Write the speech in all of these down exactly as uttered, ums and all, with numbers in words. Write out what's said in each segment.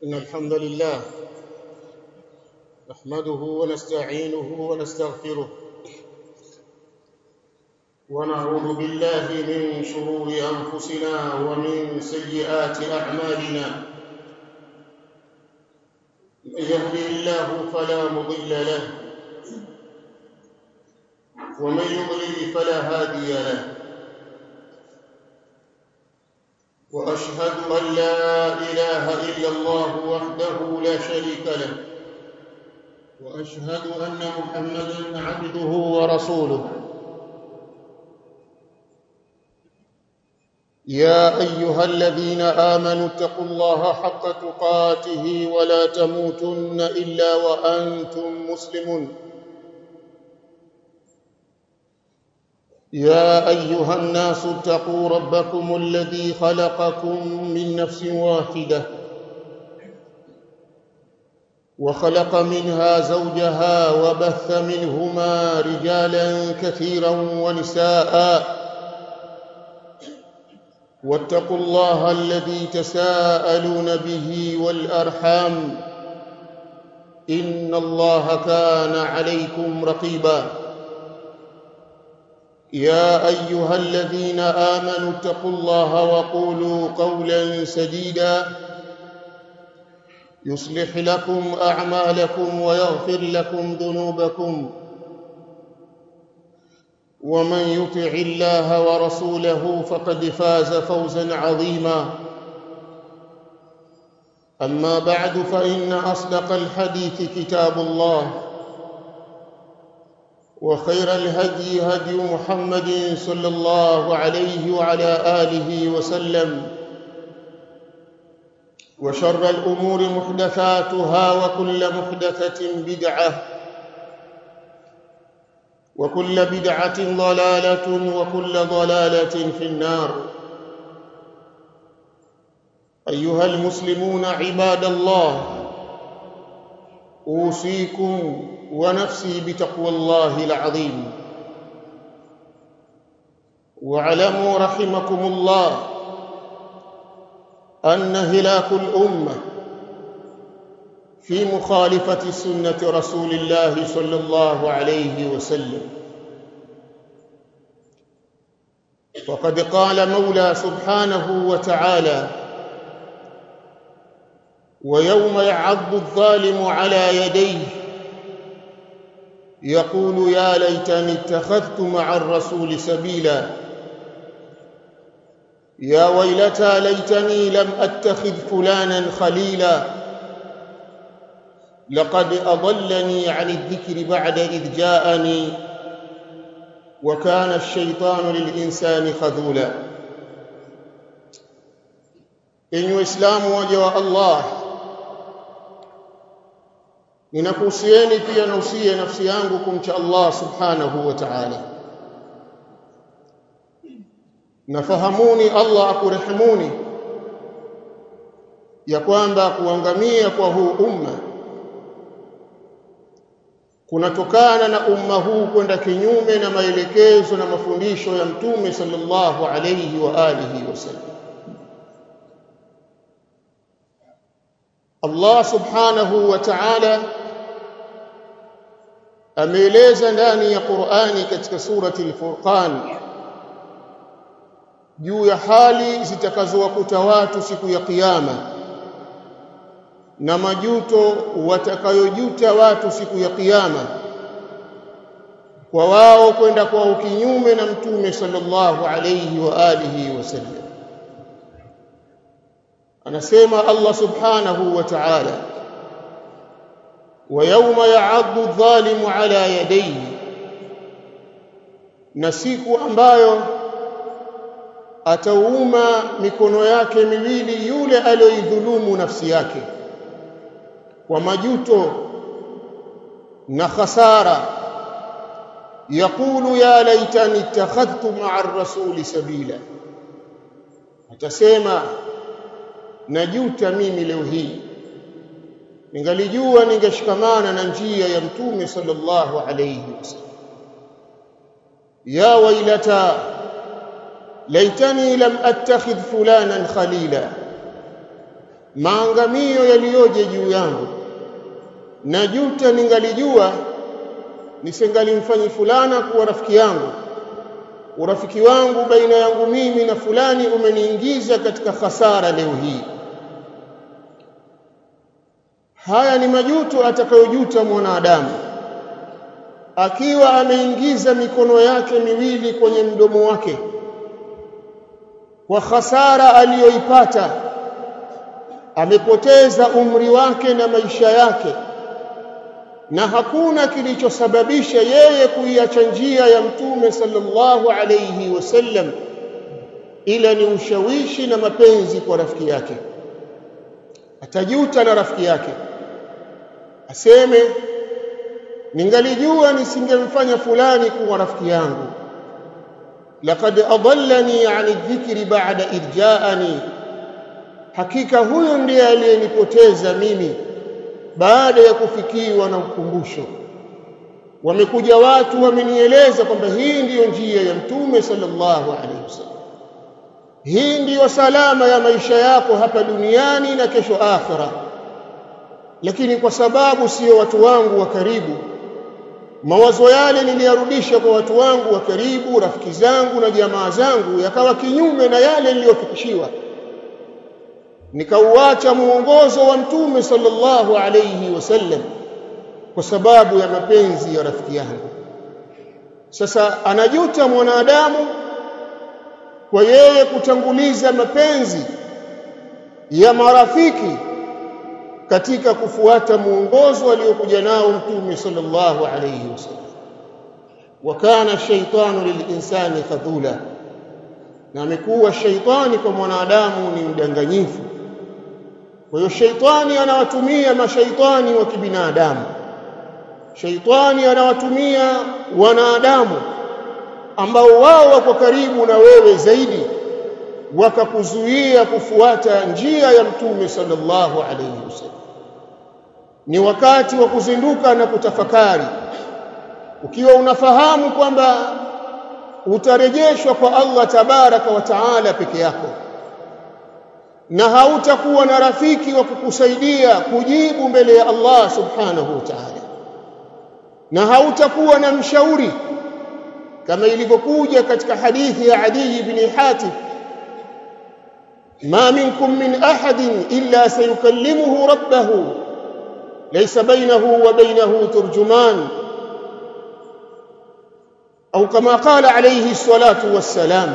إن الحمد لله نحمده ونستعينه ونستغفره ونعوذ بالله من شرور أنفسنا ومن سيئات أعمالنا. من يهده الله فلا مضل له ومن يضلل فلا هادي له، وأشهد أن لا إله إلا الله وحده لا شريك له، وأشهد أن محمدًا عبده ورسوله. يا أيها الذين آمنوا اتقوا الله حق تقاته ولا تموتن إلا وأنتم مسلمون. يا أيها الناس اتقوا ربكم الذي خلقكم من نفس واحدة وخلق منها زوجها وبث منهما رجالا كثيرا ونساء، واتقوا الله الذي تساءلون به والأرحام إن الله كان عليكم رقيبا. يا أيها الذين آمنوا اتقوا الله وقولوا قولا سديدا يصلح لكم أعمالكم ويغفر لكم ذنوبكم، ومن يطع الله ورسوله فقد فاز فوزا عظيما. أما بعد، فإن أصدق الحديث كتاب الله، وخير الهدي هدي محمد صلى الله عليه وعلى آله وسلم، وشر الأمور محدثاتها، وكل محدثة بدعة، وكل بدعة ضلالة، وكل ضلالة في النار. أيها المسلمون عباد الله، أوصيكم ونفسي بتقوى الله العظيم. واعلموا رحمكم الله أن هلاك الأمة في مخالفة سنة رسول الله صلى الله عليه وسلم. فقد قال مولى سبحانه وتعالى: ويوم يعض الظالم على يديه يقول يا ليتني اتخذت مع الرسول سبيلا، يا ويلتى ليتني لم أتخذ فلانا خليلا، لقد أضلني عن الذكر بعد إذ جاءني، وكان الشيطان للإنسان خذولا. إن إسلام وجه الله، ninakuhusieni pia nausie nafsi yangu kumcha Allah subhanahu wa ta'ala. Nafahamuni Allah akurehemuni ya kwamba kuangamia kwa huu umma kunatokana na umma huu kwenda kinyume na maelekezo na mafundisho ya Mtume sallallahu alayhi wa alihi wasallam. Allah subhanahu wa ta'ala ameeleza ndani ya Qur'ani katika surati al-Furqan juu ya hali zitakazowakuta watu siku ya kiyama na majuto watakayojuta watu siku ya kiyama kwa wao kwenda kwa ukinyume na Mtume sallallahu alayhi wa alihi wasallam. Anasema Allah subhanahu wa ta'ala: وَيَوْمَ يَعَضُّ الظَّالِمُ عَلَى يَدَيْهِ, na siku ambayo atauma mikono yake miwili yule aliyoidhulumu nafsi yake kwa majuto na khasara. Yaqulu ya laitani ittakhadhtu ma'a ar-rasuli sabila, atasema najuta mimi leo hii, ningalijua ningeshikamana na njia ya Mtume sallallahu alayhi wasallam. Ya wailata laitani lam attakhidh fulanan khalila, maangamio yaliyoje juu yangu. Najuta ningalijua nisingalimfanyi fulana kuwa rafiki yangu. Urafiki wangu baina yangu mimi na fulani umeniingiza katika hasara leo hii. Haya ni majuto atakayojuta mwanadamu akiwa ameingiza mikono yake miwili kwenye mdomo wake kwa hasara aliyoipata. Amepoteza umri wake na maisha yake, na hakuna kilichosababisha yeye kuiacha njia ya Mtume sallallahu alayhi wasallam ila ni ushawishi na mapenzi kwa rafiki yake. Atajuta na rafiki yake, aseme ningalijua nisingemfanya fulani kuwa rafiki yangu. Laqad adallani 'ani dhikri ba'da idja'ani, hakika huyo ndiye aliyenipoteza mimi baada ya kufikiwa na ukumbusho. Wamekuja watu wamenieleza kwamba hii ndiyo njia ya Mtume sallallahu alaihi wasallam, hii ndiyo salama ya maisha yako hapa duniani na kesho akhira, lakini kwa sababu sio watu wangu wa karibu, mawazo yale niliyarudisha kwa watu wangu wa karibu, rafiki zangu na jamaa zangu, yakawa kinyume na yale niliyofikishiwa. Nikauacha muongozo wa Mtume sallallahu alayhi wasallam kwa sababu ya mapenzi ya rafiki yangu. Sasa anajuta mwanadamu kwa yeye kutanguliza mapenzi ya marafiki katika kufuata muongozo aliokuja nao Mtume sallallahu alayhi wasallam. Wa kana shaytanu lilinsani khadula, na amekuwa shaitani kwa mwanadamu ni mdanganyifu. Kwa hiyo shaitani anawatumia mashaitani wa kibinadamu, shaitani anawatumia wanadamu ambao wao wako karibu na wewe zaidi, wakakuzuia kufuata njia ya Mtume sallallahu alayhi wasallam. Ni wakati wa kuzinduka na kutafakari, ukiwa unafahamu kwamba utarejeshwa kwa Allah tabaraka wa taala peke yako, na hautakuwa na rafiki wa kukusaidia kujibu mbele ya Allah subhanahu wa ta'ala, na hautakuwa na mshauri kama ilivyokuja katika hadithi ya Adi ibn Hatim, ma minkum min ahadin illa sayukallimuhu rabbahu laysa bainahu wa bainahu turjuman, au kama qala alayhi salatu wassalam,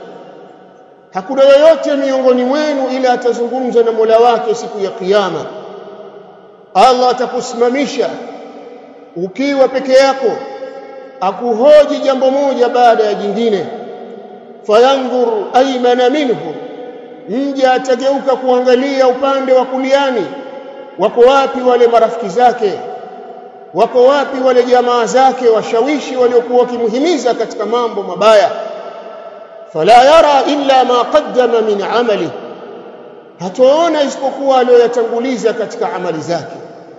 hakuna yoyote miongoni mwenu ila atazungumza na Mola wake siku ya kiyama. Allah atakusimamisha ukiwa peke yako, akuhoji jambo moja baada ya jingine. Fayanzur aymana minhu, mja atageuka kuangalia upande wa kuliani, wako wapi wale marafiki zake, wako wapi wale jamaa zake washawishi waliokuwa wakimhimiza katika mambo mabaya. Fala yara illa ma qaddama min amali, hataona isipokuwa aliyoyatanguliza katika amali zake.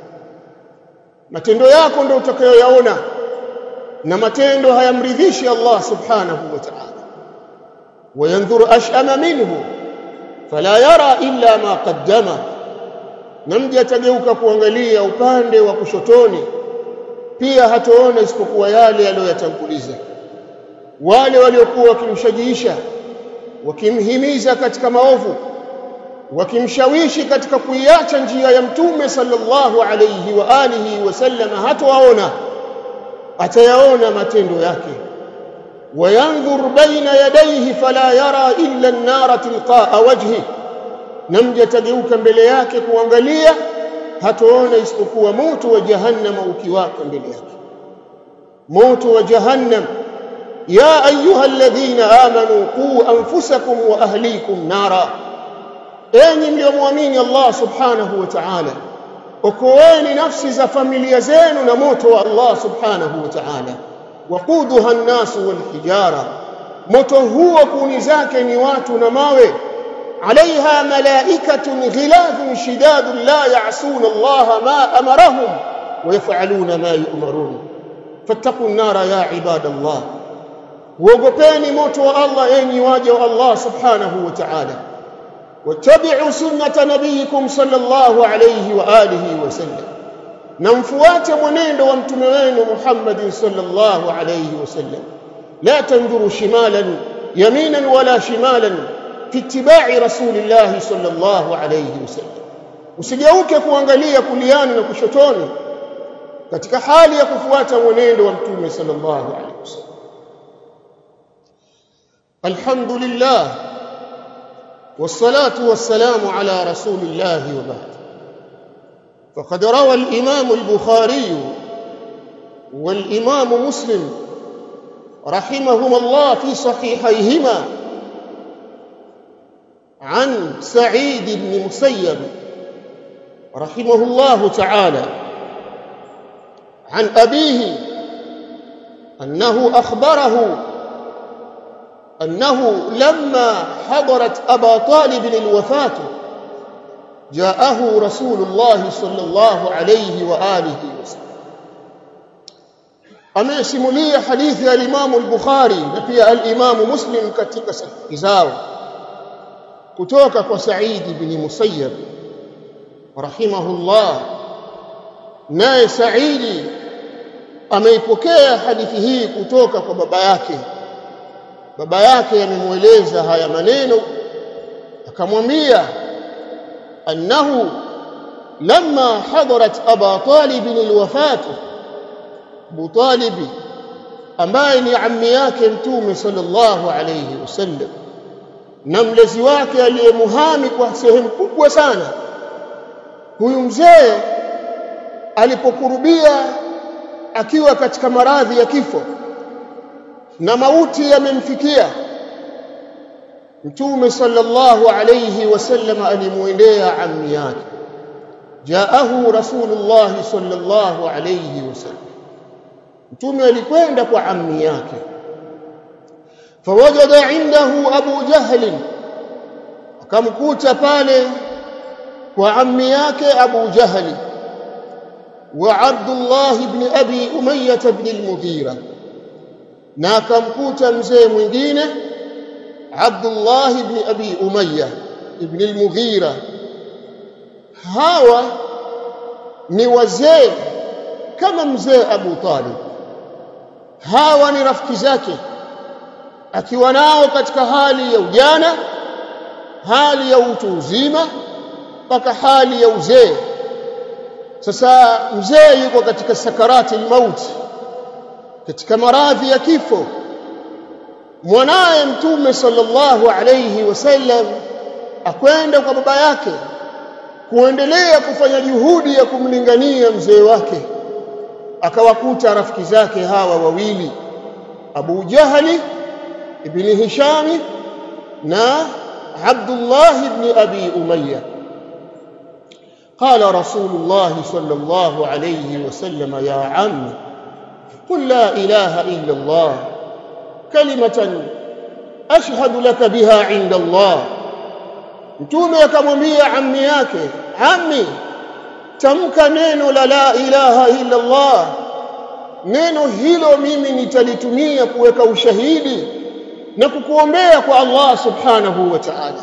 Matendo yako ndio utakayoyaona, na matendo hayamridhishi Allah subhanahu wa ta'ala. Wayanzur ashama minhu fala yara illa ma qaddama, na mja atageuka kuangalia upande wa kushotoni, pia hataona isipokuwa yale aliyoyatanguliza. Wale waliokuwa wakimshajiisha, wakimhimiza katika maovu, wakimshawishi katika kuiacha njia ya Mtume sallallahu alayhi wa alihi wasallam, hatawaona, atayaona matendo yake. Wayanzur baina yadayhi fala yara illa an-nara tilqa'a wajhi, na mja atageuka mbele yake kuangalia, hataona isipokuwa moto wa jahannam ukiwaka mbele yake. Moto wa jahannam, ya ayuha alladhina amanu qu anfusakum wa ahlikum nara, enyi mliomuamini Allah subhanahu wa ta'ala, okoeni nafsi za familia zenu na moto wa Allah subhanahu wa ta'ala. Waquduha an-nasu wal hijara, moto huo kuni zake ni watu na mawe. Alaiha malaikatun ghiladhun shidadun la ya'suna Allah ma amarahum wa yaf'aluna ma yu'marun. Fattaqun nara ya ibadallah, uogopeni moto wa Allah enyi waja wa Allah subhanahu wa ta'ala, wattabi'u sunnata nabiyikum sallallahu alayhi wa alihi wasallam, na mfuate mwenendo wa mtume wenu Muhammad sallallahu alayhi wasallam. la tanduru shimalan yaminan wala shimalan fi ittiba'i rasulillah sallallahu alayhi wasallam, usigeuke kuangalia kuliani na kushotoni katika hali ya kufuata mwenendo wa mtume sallallahu alayhi wasallam. alhamdulillah والصلاة والسلام على رسول الله وبعد. فقد روى الإمام البخاري والإمام مسلم رحمهما الله في صحيحيهما عن سعيد بن مسيب رحمه الله تعالى عن أبيه أنه أخبره أنه لما حضرت أبا طالب الوفاة جاءه رسول الله صلى الله عليه وآله وسلم. amesimulia hadithi ya Imam al-Bukhari na pia al-Imam Muslim katika sahihi zao kutoka kwa Sa'id ibn Musayyab rahimahullah. naye Sa'id ameipokea hadithi hii kutoka kwa baba yake. baba yake amemueleza haya maneno, akamwambia annahu lamma hadarat Aba Talib al-wafat, Abu Talib ambaye ni ammi yake mtume sallallahu alayhi wasallam na mlezi wake aliyemuhami kwa sehemu kubwa sana. Huyu mzee alipokurubia akiwa katika maradhi ya kifo na mauti yamemfikia, mtume sallallahu alayhi wasallam alimuendea ammi yake. jaahu rasulullah sallallahu alayhi wasallam, mtume alikwenda kwa ammi yake. fawajada indahu Abu Jahl, akamkuta pale kwa ammi yake Abu Jahl wa Abdullah ibn Abi Umayyah ibn al-Mughira, na akamkuta mzee mwingine Abdullah ibn Abi Umayyah ibn al-Mughira. hawa ni wazee kama mzee Abu Talib, hawa ni rafiki zake akiwa nao katika hali ya ujana, hali ya utu uzima, mpaka hali ya uzee. Sasa mzee yuko katika sakarati al-maut, katika maradhi ya kifo. Mwanae mtume sallallahu alayhi wasallam akwenda kwa baba yake kuendelea kufanya juhudi ya kumlingania mzee wake. Akawakuta rafiki zake hawa wawili, Abu Jahli ibn Hisham na Abdullah ibn Abi Umayyah. قال رسول الله صلى الله عليه وسلم يا عم قل لا إله إلا الله كلمة أشهد لك بها عند الله. mtume akamwambia ammi yake, ammi, tamka neno la la ilaha illa Allah, neno hilo mimi nitalitumia kuweka ushahidi na kukuombea kwa Allah subhanahu wa ta'ala.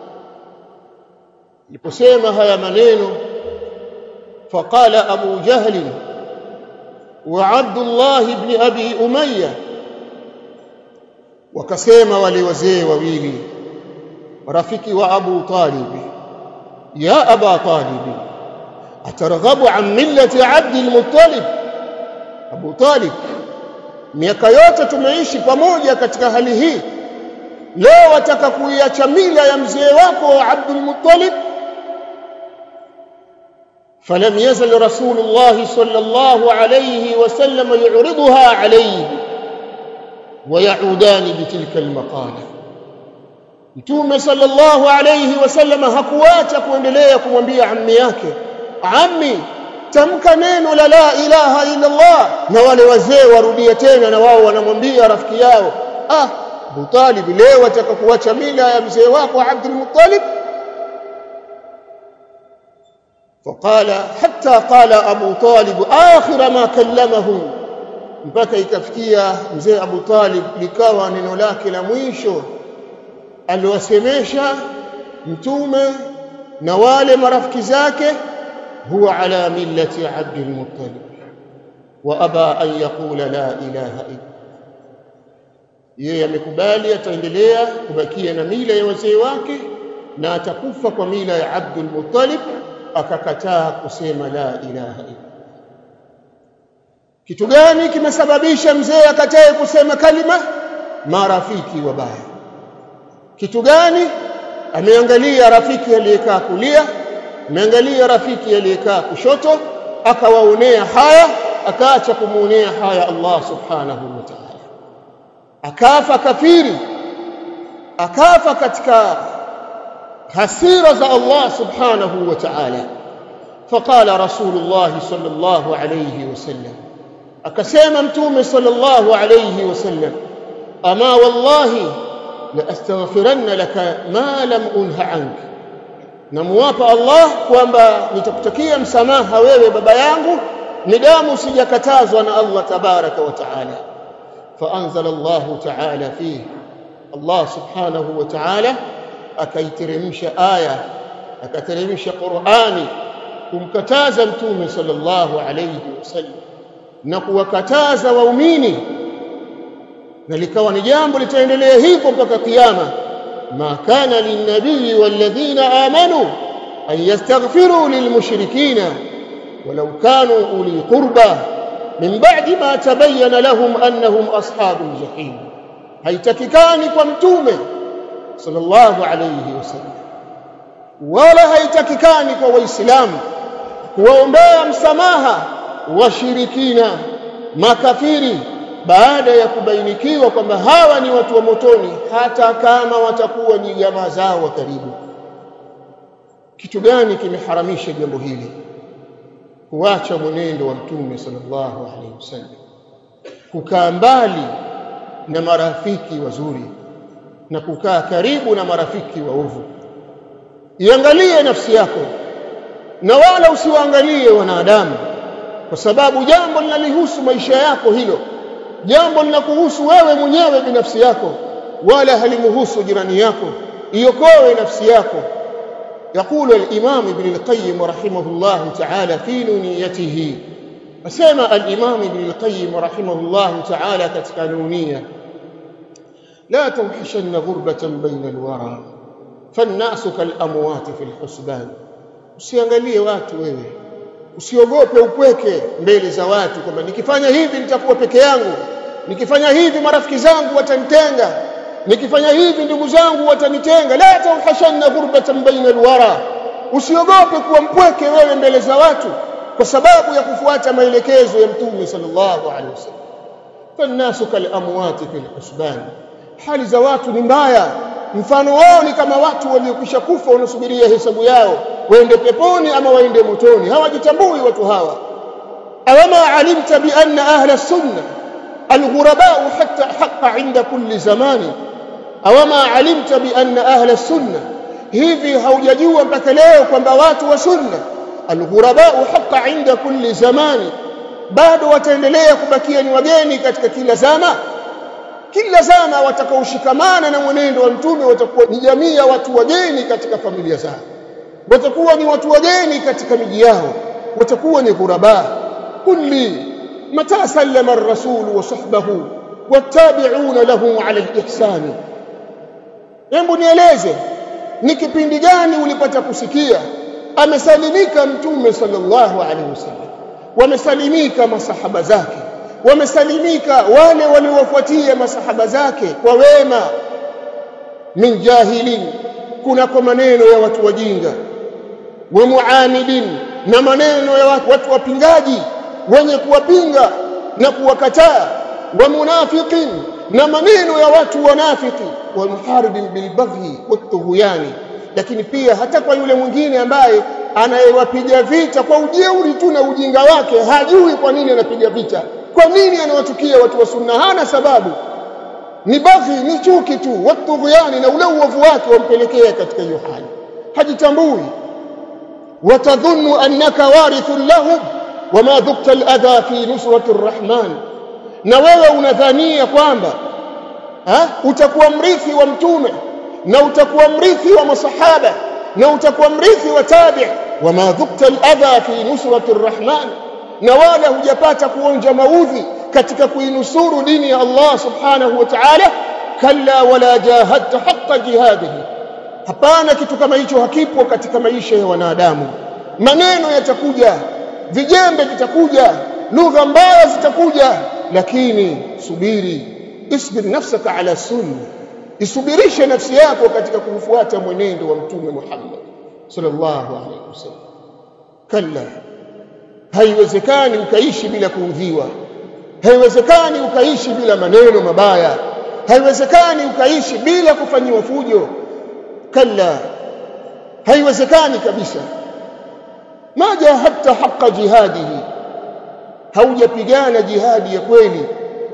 Aliposema haya maneno, faqala Abu Jahl wa Abdullah ibn Abi Umayyah, wakasema wale wazee wawili rafiki wa Abu Talib, ya Aba Talib atarghabu an millati Abd al-Muttalib. Abu Talib, miaka yote tumeishi pamoja katika hali hii, leo wataka kuiacha mila ya mzee wako Abd al-Muttalib? فلم يزل رسول الله صلى الله عليه وسلم يعرضها عليه ويعودان بتلك المقالة. mtume sallallahu alayhi wasallam hakuacha kuendelea kumwambia ammi yake, ammi, tamka neno la la ilaha illa Allah. Na wale wazee warudia tena, na wao wanamwambia rafiki yao, ah, Abu Talib, leo wataka kuacha mila ya mzee wako Abdul Muttalib? فقال حتى قال أبو طالب آخر ما كلمه, mpaka ikafikia mzee Abu Talib likawa neno lake la mwisho aliwasemesha mtume na wale marafiki zake huwa ala millati Abdul Muttalib wa aba an yaqula la ilaha illa. Yeye amekubali ataendelea kubakia na mila ya wazee wake na atakufa kwa mila ya Abdul Muttalib, akakataa kusema la ilaha illa. Kitu gani kimesababisha mzee akatae kusema kalima? Marafiki wabaya. Kitu gani? Ameangalia rafiki aliyekaa kulia, ameangalia rafiki aliyekaa kushoto, akawaonea haya, akaacha kumuonea haya Allah subhanahu wa ta'ala, akafa kafiri, akafa katika hasira za Allah subhanahu wa ta'ala. Faqala Rasulullah sallallahu alayhi wasallam, akasema mtume sallallahu alayhi wasallam, ama wallahi la astaghfiranna laka ma lam unha anka, namuapa Allah kwamba nitakutakia msamaha wewe baba yangu nidamu sijakatazwa na Allah tabaraka wa taala. Faanzala Allah taala fihi, Allah subhanahu wa taala akaiteremsha aya, akateremsha Qur'ani kumkataza mtume sallallahu alayhi wasallam na kuwakataza waumini, na likawa ni jambo litaendelea hivyo mpaka kiyama. Ma kana linnabii walladhina amanu an yastaghfiru lilmushrikina walau kanu uli qurba min ba'di ma tabayyana lahum annahum ashabul jahim. Haitakikani kwa mtume sallallahu alayhi wasallam wala haitakikani kwa waislamu kuwaombea msamaha washirikina makafiri baada ya kubainikiwa kwamba hawa ni watu wa motoni, hata kama watakuwa ni jamaa zao wa karibu. Kitu gani kimeharamisha jambo hili? Kuacha mwenendo wa mtume sallallahu alaihi wasallam, kukaa mbali na marafiki wazuri na kukaa karibu na marafiki waovu. Iangalie nafsi yako na wala usiwaangalie wanadamu, kwa sababu jambo linalihusu maisha yako hilo, jambo linakuhusu wewe mwenyewe binafsi yako, wala halimuhusu jirani yako. Iokoe nafsi yako. يقول الإمام ابن القيم رحمه الله تعالى في نونيته، أسمى الإمام ابن القيم رحمه الله تعالى كتكانونية: لا توحشن غربة بين الورى فالناس كالأموات في الحسبان. usiangalie watu wewe, usiogope upweke mbele za watu kwamba nikifanya hivi nitakuwa peke yangu, nikifanya hivi marafiki zangu watanitenga, nikifanya hivi ndugu zangu watanitenga. La tauhashanna ghurbatan baina alwara, usiogope kuwa mpweke wewe mbele za watu kwa sababu ya kufuata maelekezo ya mtume sallallahu alaihi wasallam. Fannasu kal amwati fil husban, hali za watu ni mbaya, mfano wao ni kama watu waliokwisha kufa wanasubiria hesabu yao waende peponi ama waende motoni. Hawajitambui watu hawa. awama alimta bi anna ahla sunna alghuraba hatta haqqa inda kulli zamani. awama alimta bi anna ahla sunna, hivi haujajua mpaka leo kwamba watu wa sunna alghuraba haqqa inda kulli zamani, bado wataendelea kubakia ni wageni katika kila zama. Kila zama watakaoshikamana na mwenendo wa mtume watakuwa ni jamii ya watu wageni katika familia zao, watakuwa ni watu wageni katika miji yao, watakuwa ni ghuraba. kulli mata sallama ar-rasul wa sahbahu wattabi'una lahu 'ala al-ihsan. Hebu nieleze ni kipindi gani ulipata kusikia amesalimika mtume sallallahu alaihi wasallam, wamesalimika masahaba zake, wamesalimika wale waliowafuatia masahaba zake kwa wema? Min jahilin, kuna kwa maneno ya watu wajinga, wa muanidin, na maneno ya watu, watu wapingaji wenye kuwapinga na kuwakataa, wa munafiqin, na maneno ya watu wanafiki, wa muharibin bilbaghi watughyani. Lakini pia hata kwa yule mwingine ambaye anayewapiga vita kwa ujeuri tu na ujinga wake, hajui kwa nini anapiga vita, kwa nini anawachukia watu wa sunna, hana sababu, ni baghi, ni chuki tu, watughyani, na ule uovu wake wampelekea katika hiyo hali, hajitambui. watadhunnu annaka warithun lahum wama dhukta al-adha fi nusrati ar-rahman, na wewe unadhania kwamba ha utakuwa mrithi wa mtume na utakuwa mrithi wa masahaba na utakuwa mrithi wa tabi' wama dhukta al-adha fi nusrati ar-rahman na wala hujapata kuonja maudhi katika kuinusuru dini ya Allah subhanahu wa ta'ala kalla wala jahadta haqqa jihadihi hapana kitu kama hicho hakipo katika maisha ya wanadamu maneno yatakuja vijembe vitakuja lugha mbaya zitakuja lakini subiri isbir nafsaka ala sunna isubirishe nafsi yako katika kufuata mwenendo wa mtume Muhammad sallallahu alaihi wasallam kalla haiwezekani ukaishi bila kuudhiwa haiwezekani ukaishi bila maneno mabaya haiwezekani ukaishi bila kufanyiwa fujo kalla haiwezekani kabisa maja hatta haqqa jihadihi haujapigana jihadi ya kweli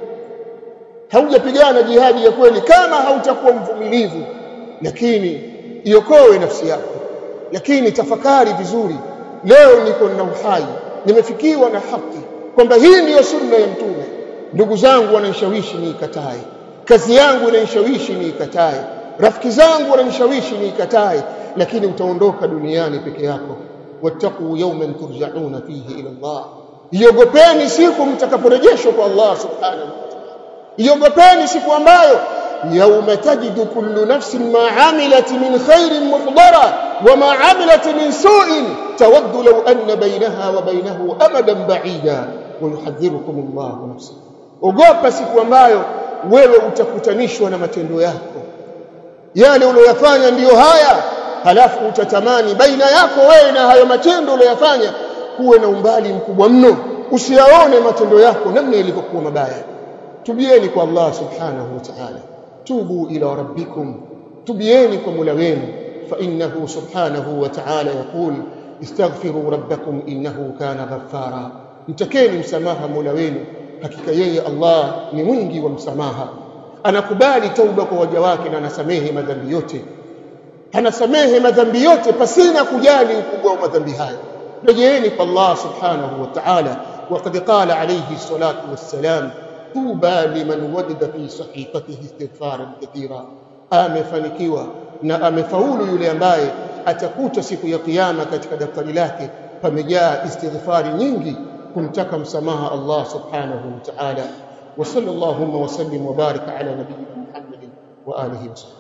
haujapigana jihadi ya kweli kama hautakuwa mvumilivu lakini iokoe nafsi yako lakini tafakari vizuri leo niko na uhai nimefikiwa na haki kwamba hii ndiyo sunna ya mtume ndugu zangu wananishawishi niikatae kazi yangu inanishawishi niikatae rafiki zangu wananishawishi niikatae lakini utaondoka duniani peke yako wattaqu yawman turja'una fihi ila Allah iogopeni siku mtakaporejeshwa kwa Allah subhanahu wa ta'ala iogopeni siku ambayo yawma tajidu kullu nafsin ma 'amilat min khairin muhdara wa ma 'amilat min su'in tawaddu law anna bainaha wa bainahu amadan ba'ida wa yuhadhdhirukum Allah nafsa ogopa siku ambayo wewe utakutanishwa na matendo yako yale uliyofanya ndiyo haya halafu utatamani baina yako wewe na hayo matendo uliyofanya kuwe na umbali mkubwa mno usiyaone matendo yako namna yalivyokuwa mabaya tubieni kwa Allah subhanahu wa ta'ala tubu ila rabbikum tubieni kwa Mola wenu fa innahu subhanahu wa ta'ala yaqul istaghfiru rabbakum innahu kana ghaffara mtakeni msamaha Mola wenu hakika yeye Allah ni mwingi wa msamaha anakubali tauba kwa waja wake na anasamehe madhambi yote anasamehe madhambi yote pasina kujali ukubwa wa madhambi hayo rejeeni kwa Allah subhanahu wa ta'ala وقد قال عليه الصلاة والسلام طوبى لمن وجد في صحيفته استغفارا كثيرا amefanikiwa na amefaulu yule ambaye atakuta siku ya kiyama katika daftari lake pamejaa istighfari nyingi kumtaka msamaha Allah subhanahu wa ta'ala wa sallallahu wa sallim wa baraka ala nabiyyina Muhammadin wa alihi wa